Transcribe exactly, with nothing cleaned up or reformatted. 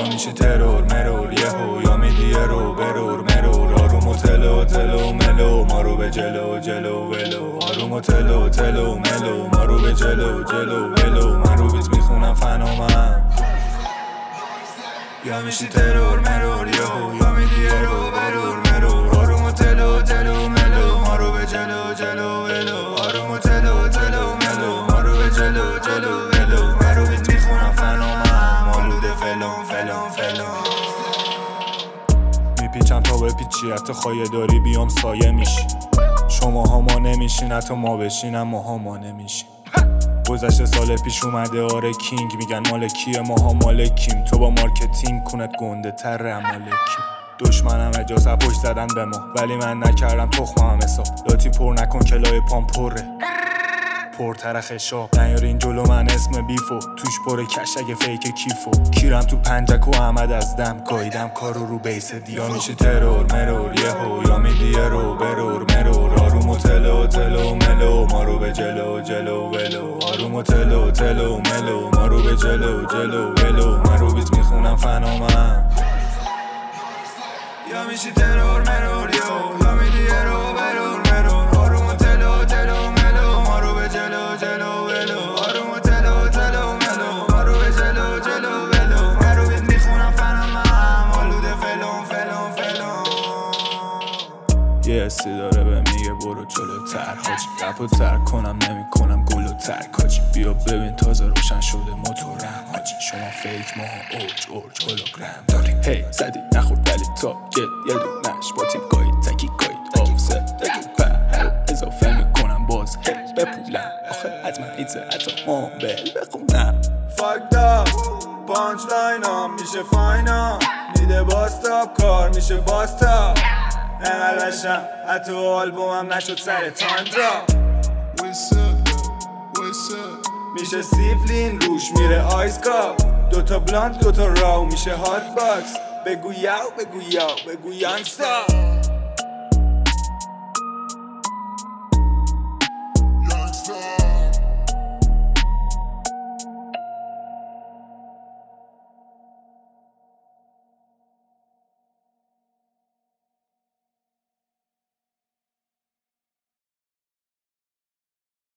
یا میشه ترور مرور یهو یا میدی رو برور مرور آروم و تلو تلو ملو ما رو به جلو جلو ولو آروم و تلو تلو ملو ما رو به جلو جلو ولو من رو بیت میخونم فنومن یا میشی ترور مرور یهو یا میدی رو برور مرور آروم و تلو تلو ملو ما رو به جلو جلو ولو آروم و تلو تلو ملو ما رو به جلو جلو ولو من رو بیت میخونم فنومن مولود فلون فلون فلون میپیچم تا بپیچی حتی خواهی داری بیام سایه میشی شما ها ما نمیشین حتی ما بشینم ما ها ما نمیشین گذشته سال پیش اومده آره کینگ میگن مال کیه ماها مالکیم تو با مارکتینگ کنت گنده تر مالکی دشمنم اجازه پشت زدن به ما ولی من نکردم تخمم حساب لاتی پر نکن کلای پام پره پرتر خشاب نیارین جلو من اسم بیفو توش پر کش اگه فیک کیفو کیرم تو پنجک و احمد از دم گاییدم کارو رو بیس دیفو یا میشه ترور مرور یهو یا میدی رو برور مرور آروم و تلو تلو ملو ما رو به جلو جلو ولو آروم و تلو تلو ملو ما رو به جلو جلو ولو من رو بیت میخونم فنومن یا میشی ترور مرور یهو یا میدی رو برور مرور آروم و تلو تلو ملو ما رو به جلو جلو ولو آروم و تلو تلو ملو ما رو به جلو جلو ولو من رو بیت میخونم فنومن مولود فلون فلون فلون یه حسی داره به میگه برو جلوتر حاجی رپ و ترک کنم نمی کنم گل و ترک حاجی بیا ببین تازه روشن شده موتورم حاجی شما فیک ماها اوج اوج هولوگرام داریم هی زدی نخورد ولی تا یه یه دونش با تیم گاید تکی گاید آف سه تکی پر اضافه میکنم باز هی بپولم آخه حتما ایتزه حتی مامبل بخونم fucked up پانچ لاینام میشه فاینا میده باستاب کار میشه باستاب انقدر بشم حتی آلبومم نشد سر تایم دراپ میشه سیبلین روش میره آیس کاپ دوتا بلاند دوتا راو میشه هات باکس بگو یاو بگو یاو بگو یانگستا